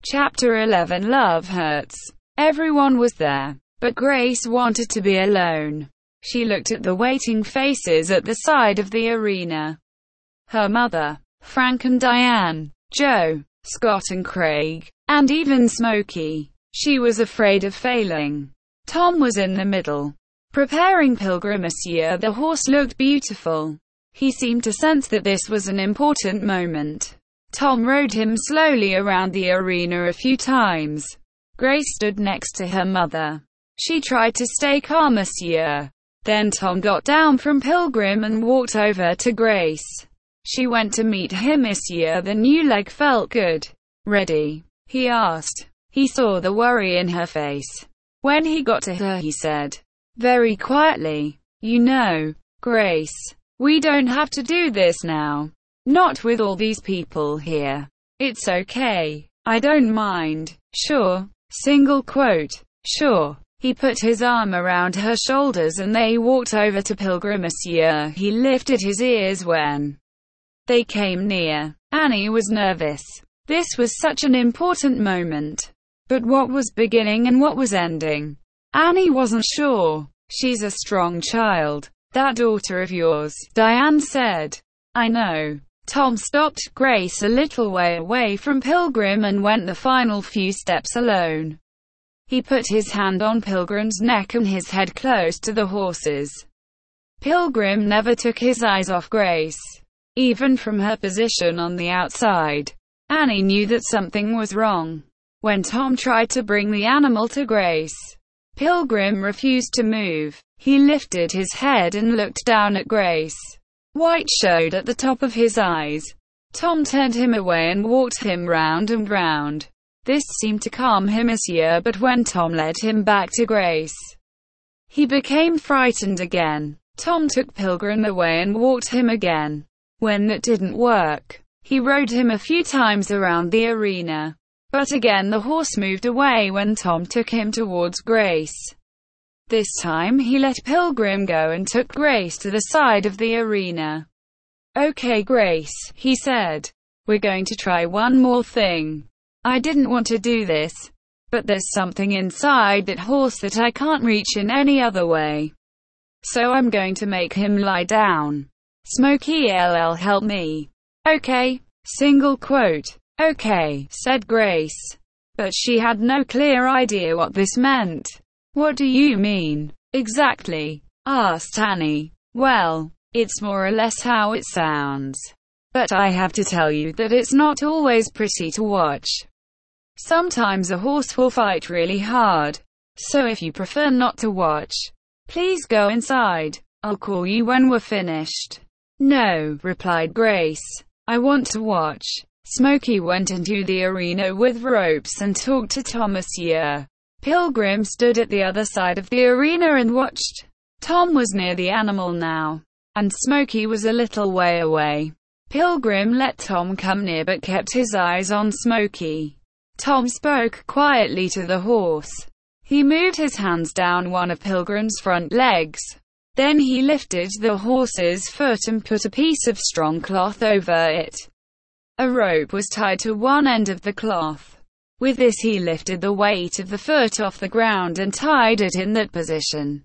Chapter 11. Love Hurts. Everyone was there, but Grace wanted to be alone. She looked at the waiting faces at the side of the arena. Her mother, Frank and Diane, Joe, Scott and Craig, and even Smokey. She was afraid of failing. Tom was in the middle, preparing Pilgrim Monsieur. The horse looked beautiful. He seemed to sense that this was an important moment. Tom rode him slowly around the arena a few times. Grace stood next to her mother. She tried to stay calm, Monsieur. Then Tom got down from Pilgrim and walked over to Grace. She went to meet him. Monsieur, the new leg felt good. Ready? He asked. He saw the worry in her face. When he got to her, he said, very quietly, "You know, Grace, we don't have to do this now. Not with all these people here. It's okay. I don't mind." Sure. Single quote. Sure. He put his arm around her shoulders and they walked over to Pilgrim Monsieur. He lifted his ears when they came near. Annie was nervous. This was such an important moment. But what was beginning and what was ending? Annie wasn't sure. She's a strong child. That daughter of yours, Diane said. I know. Tom stopped Grace a little way away from Pilgrim and went the final few steps alone. He put his hand on Pilgrim's neck and his head close to the horse's. Pilgrim never took his eyes off Grace, even from her position on the outside. Annie knew that something was wrong. When Tom tried to bring the animal to Grace, Pilgrim refused to move. He lifted his head and looked down at Grace. White showed at the top of his eyes. Tom turned him away and walked him round and round. This seemed to calm him, Monsieur, but when Tom led him back to Grace, he became frightened again. Tom took Pilgrim away and walked him again. When that didn't work, he rode him a few times around the arena. But again the horse moved away when Tom took him towards Grace. This time he let Pilgrim go and took Grace to the side of the arena. Okay, Grace, he said. We're going to try one more thing. I didn't want to do this, but there's something inside that horse that I can't reach in any other way. So I'm going to make him lie down. Smokey LL help me. Okay. Single quote. Okay, said Grace. But she had no clear idea what this meant. What do you mean, exactly? Asked Annie. Well, it's more or less how it sounds. But I have to tell you that it's not always pretty to watch. Sometimes a horse will fight really hard. So if you prefer not to watch, please go inside. I'll call you when we're finished. No, replied Grace. I want to watch. Smokey went into the arena with ropes and talked to Tom. Monsieur. Pilgrim stood at the other side of the arena and watched. Tom was near the animal now, and Smokey was a little way away. Pilgrim let Tom come near but kept his eyes on Smokey. Tom spoke quietly to the horse. He moved his hands down one of Pilgrim's front legs. Then he lifted the horse's foot and put a piece of strong cloth over it. A rope was tied to one end of the cloth. With this he lifted the weight of the foot off the ground and tied it in that position.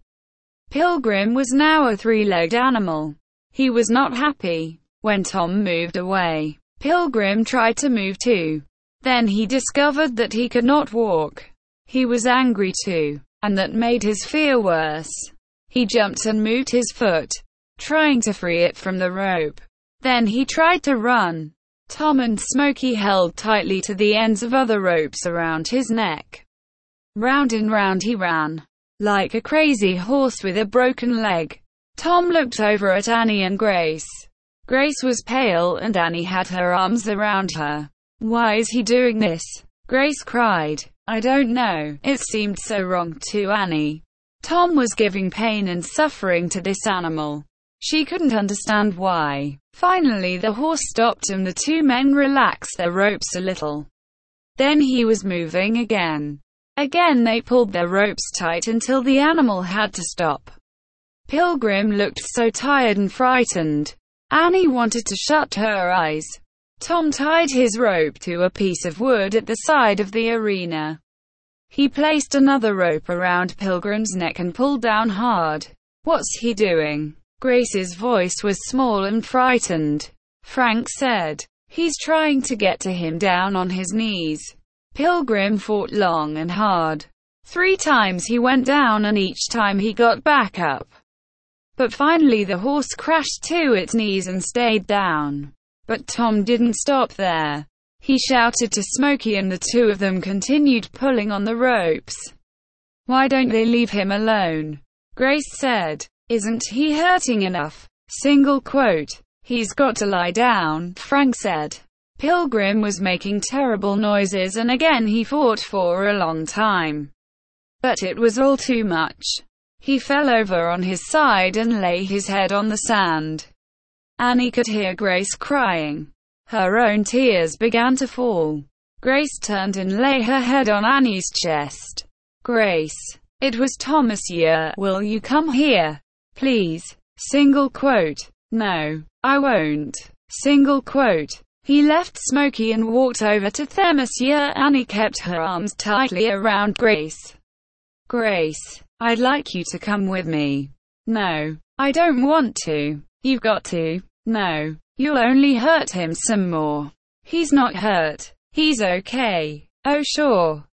Pilgrim was now a three-legged animal. He was not happy. When Tom moved away, Pilgrim tried to move too. Then he discovered that he could not walk. He was angry too, and that made his fear worse. He jumped and moved his foot, trying to free it from the rope. Then he tried to run. Tom and Smokey held tightly to the ends of other ropes around his neck. Round and round he ran, like a crazy horse with a broken leg. Tom looked over at Annie and Grace. Grace was pale and Annie had her arms around her. Why is he doing this? Grace cried. I don't know. It seemed so wrong to Annie. Tom was giving pain and suffering to this animal. She couldn't understand why. Finally the horse stopped and the two men relaxed their ropes a little. Then he was moving again. Again they pulled their ropes tight until the animal had to stop. Pilgrim looked so tired and frightened. Annie wanted to shut her eyes. Tom tied his rope to a piece of wood at the side of the arena. He placed another rope around Pilgrim's neck and pulled down hard. "What's he doing?" Grace's voice was small and frightened. Frank said, "He's trying to get to him down on his knees." Pilgrim fought long and hard. 3 times he went down and each time he got back up. But finally the horse crashed to its knees and stayed down. But Tom didn't stop there. He shouted to Smokey and the two of them continued pulling on the ropes. "Why don't they leave him alone?" Grace said. "Isn't he hurting enough?" "He's got to lie down," Frank said. Pilgrim was making terrible noises and again he fought for a long time. But it was all too much. He fell over on his side and lay his head on the sand. Annie could hear Grace crying. Her own tears began to fall. Grace turned and lay her head on Annie's chest. "Grace." It was Thomas. "Will you come here? Please." "No, I won't." He left Smokey and walked over to Thomas. Annie kept her arms tightly around Grace. "Grace, I'd like you to come with me." "No, I don't want to." "You've got to." "No, you'll only hurt him some more." "He's not hurt. He's okay." "Oh sure."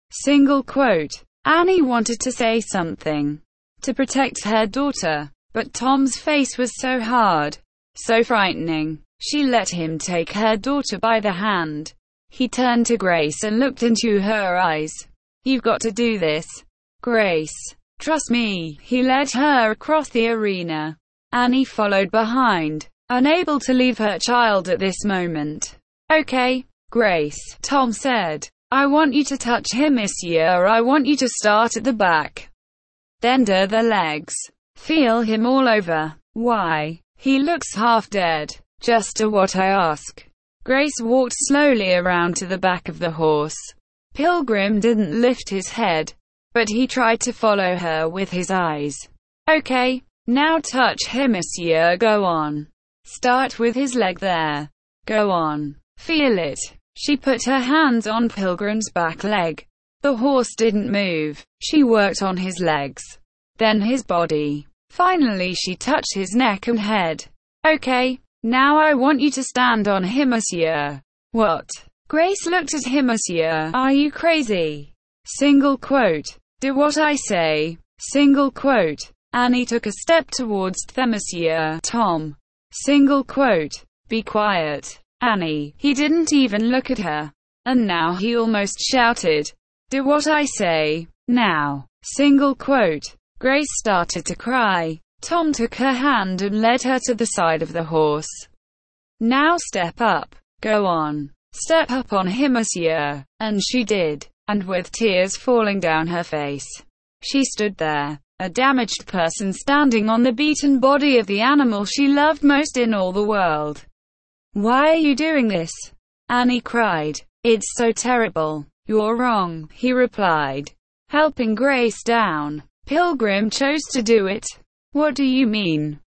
Annie wanted to say something to protect her daughter, but Tom's face was so hard, so frightening. She let him take her daughter by the hand. He turned to Grace and looked into her eyes. "You've got to do this, Grace. Trust me." He led her across the arena. Annie followed behind, unable to leave her child at this moment. "Okay, Grace," Tom said. "I want you to touch him, monsieur. I want you to start at the back. Then do the legs. Feel him all over." "Why? He looks half dead." "Just do what I ask." Grace walked slowly around to the back of the horse. Pilgrim didn't lift his head, but he tried to follow her with his eyes. "Okay, now touch him, monsieur. Go on. Start with his leg there. Go on. Feel it." She put her hands on Pilgrim's back leg. The horse didn't move. She worked on his legs, then his body. Finally she touched his neck and head. "Okay, now I want you to stand on him, monsieur." "What?" Grace looked at him. "Monsieur, are you crazy?" "Do what I say." Annie took a step towards the "Monsieur Tom." "Be quiet, Annie." He didn't even look at her. And now he almost shouted, "Do what I say, now." Grace started to cry. Tom took her hand and led her to the side of the horse. "Now step up. Go on. Step up on him, monsieur." And she did. And with tears falling down her face, she stood there, a damaged person standing on the beaten body of the animal she loved most in all the world. "Why are you doing this?" Annie cried. "It's so terrible." "You're wrong," he replied, helping Grace down. "Pilgrim chose to do it." "What do you mean?"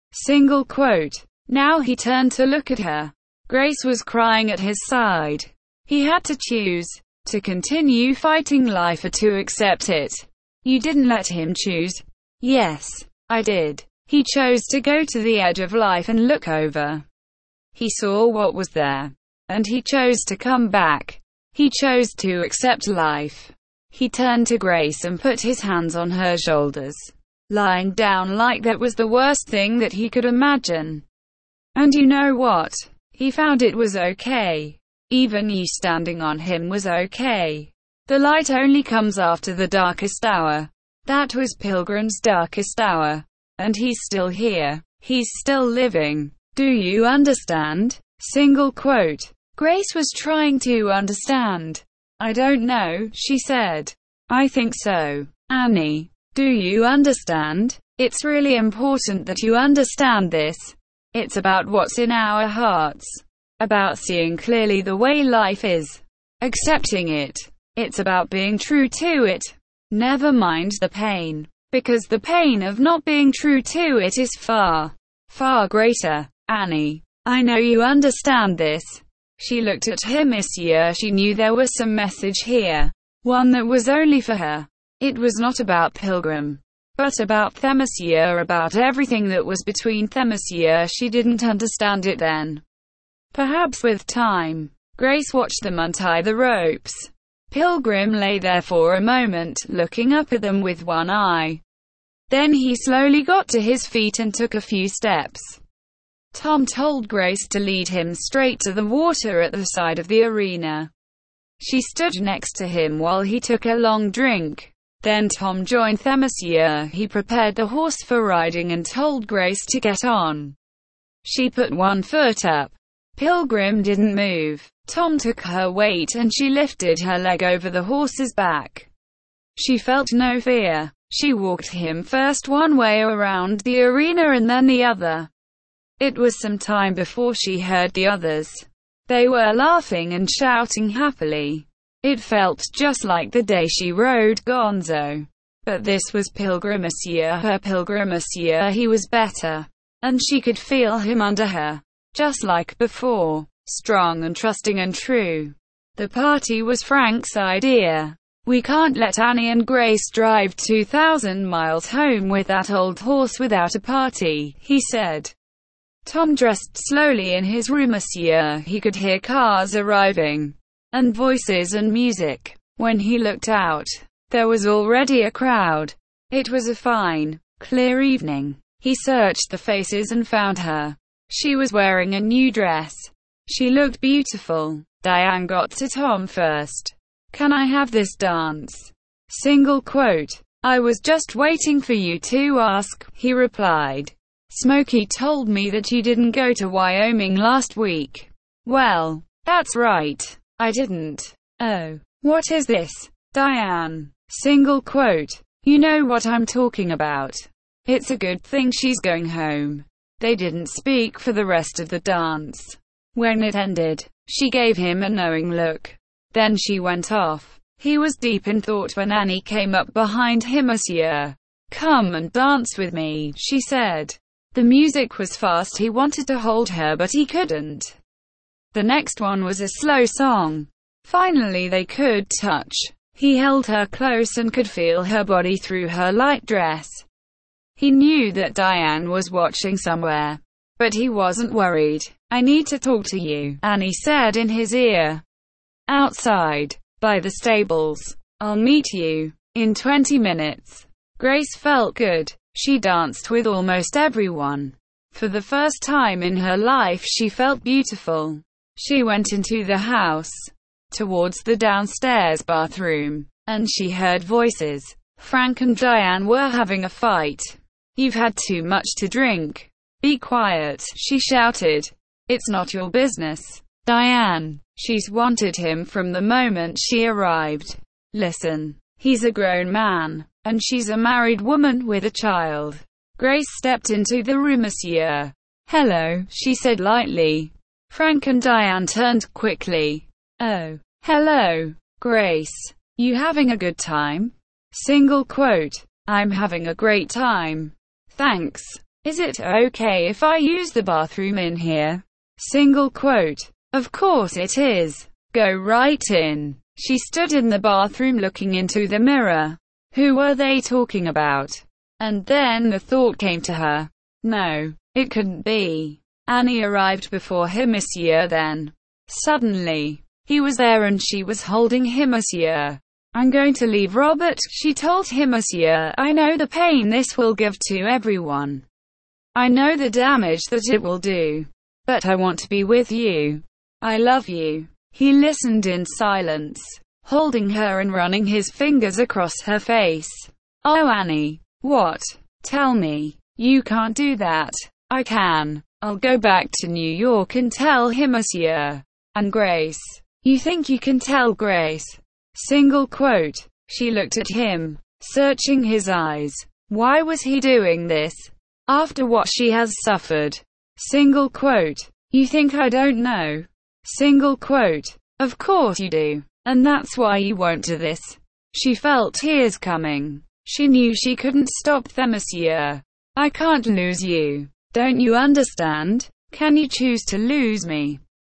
Now he turned to look at her. Grace was crying at his side. He had to choose, to continue fighting life or to accept it. "You didn't let him choose." "Yes, I did. He chose to go to the edge of life and look over. He saw what was there. And he chose to come back. He chose to accept life." He turned to Grace and put his hands on her shoulders, lying down like that was the worst thing that he could imagine. "And you know what? He found it was okay. Even you standing on him was okay. The light only comes after the darkest hour." That was Pilgrim's darkest hour. And he's still here. He's still living. Do you understand? Grace was trying to understand. "I don't know," she said. "I think so. Annie, do you understand? It's really important that you understand this. It's about what's in our hearts. About seeing clearly the way life is. Accepting it. It's about being true to it. Never mind the pain. Because the pain of not being true to it is far, far greater. Annie, I know you understand this." She looked at him, Monsieur. She knew there was some message here. One that was only for her. It was not about Pilgrim, but about them, Monsieur, about everything that was between them, Monsieur. She didn't understand it then. Perhaps with time. Grace watched them untie the ropes. Pilgrim lay there for a moment, looking up at them with one eye. Then he slowly got to his feet and took a few steps. Tom told Grace to lead him straight to the water at the side of the arena. She stood next to him while he took a long drink. Then Tom joined them, Monsieur. He prepared the horse for riding and told Grace to get on. She put one foot up. Pilgrim didn't move. Tom took her weight and she lifted her leg over the horse's back. She felt no fear. She walked him first one way around the arena and then the other. It was some time before she heard the others. They were laughing and shouting happily. It felt just like the day she rode Gonzo. But this was Pilgrim, Monsieur, her Pilgrim, Monsieur. He was better. And she could feel him under her. Just like before. Strong and trusting and true. The party was Frank's idea. We can't let Annie and Grace drive 2,000 miles home with that old horse without a party, he said. Tom dressed slowly in his room, Monsieur. He could hear cars arriving, and voices and music. When he looked out, there was already a crowd. It was a fine, clear evening. He searched the faces and found her. She was wearing a new dress. She looked beautiful. Diane got to Tom first. Can I have this dance? Single quote. I was just waiting for you to ask, he replied. Smokey told me that you didn't go to Wyoming last week. Well, that's right. I didn't. Oh. What is this? Diane. Single quote. You know what I'm talking about. It's a good thing she's going home. They didn't speak for the rest of the dance. When it ended, she gave him a knowing look. Then she went off. He was deep in thought when Annie came up behind him. Monsieur. Come and dance with me, she said. The music was fast. He wanted to hold her but he couldn't. The next one was a slow song. Finally they could touch. He held her close and could feel her body through her light dress. He knew that Diane was watching somewhere. But he wasn't worried. I need to talk to you, Annie said in his ear. Outside, by the stables. I'll meet you in 20 minutes. Grace felt good. She danced with almost everyone. For the first time in her life she felt beautiful. She went into the house, towards the downstairs bathroom, and she heard voices. Frank and Diane were having a fight. You've had too much to drink. Be quiet, she shouted. It's not your business. Diane. She's wanted him from the moment she arrived. Listen. He's a grown man, and she's a married woman with a child. Grace stepped into the room. Monsieur. Hello, she said lightly. Frank and Diane turned quickly. Oh. Hello, Grace. You having a good time? Single quote. I'm having a great time. Thanks. Is it okay if I use the bathroom in here? Single quote. Of course it is. Go right in. She stood in the bathroom looking into the mirror. Who were they talking about? And then the thought came to her. No, it couldn't be. Annie arrived before him, Monsieur. Then, suddenly, he was there and she was holding him. Monsieur. I'm going to leave Robert, she told him. Monsieur, I know the pain this will give to everyone. I know the damage that it will do. But I want to be with you. I love you. He listened in silence, holding her and running his fingers across her face. Oh, Annie. What? Tell me. You can't do that. I can. I'll go back to New York and tell him. Monsieur. And Grace. You think you can tell Grace? Single quote. She looked at him, searching his eyes. Why was he doing this? After what she has suffered. Single quote. You think I don't know? Single quote. Of course you do. And that's why you won't do this. She felt tears coming. She knew she couldn't stop them. Monsieur. I can't lose you. Don't you understand? Can you choose to lose me?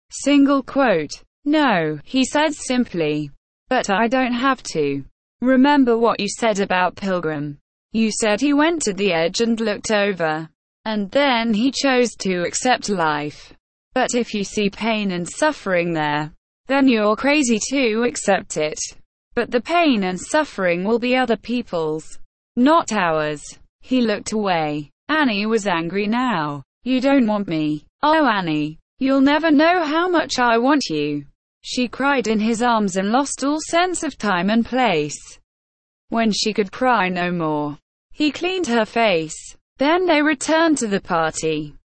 Single quote. No, he said simply. But I don't have to. Remember what you said about Pilgrim. You said he went to the edge and looked over. And then he chose to accept life. But if you see pain and suffering there, then you're crazy to accept it. But the pain and suffering will be other people's, not ours. He looked away. Annie was angry now. You don't want me. Oh, Annie. You'll never know how much I want you. She cried in his arms and lost all sense of time and place. When she could cry no more, he cleaned her face. Then they returned to the party.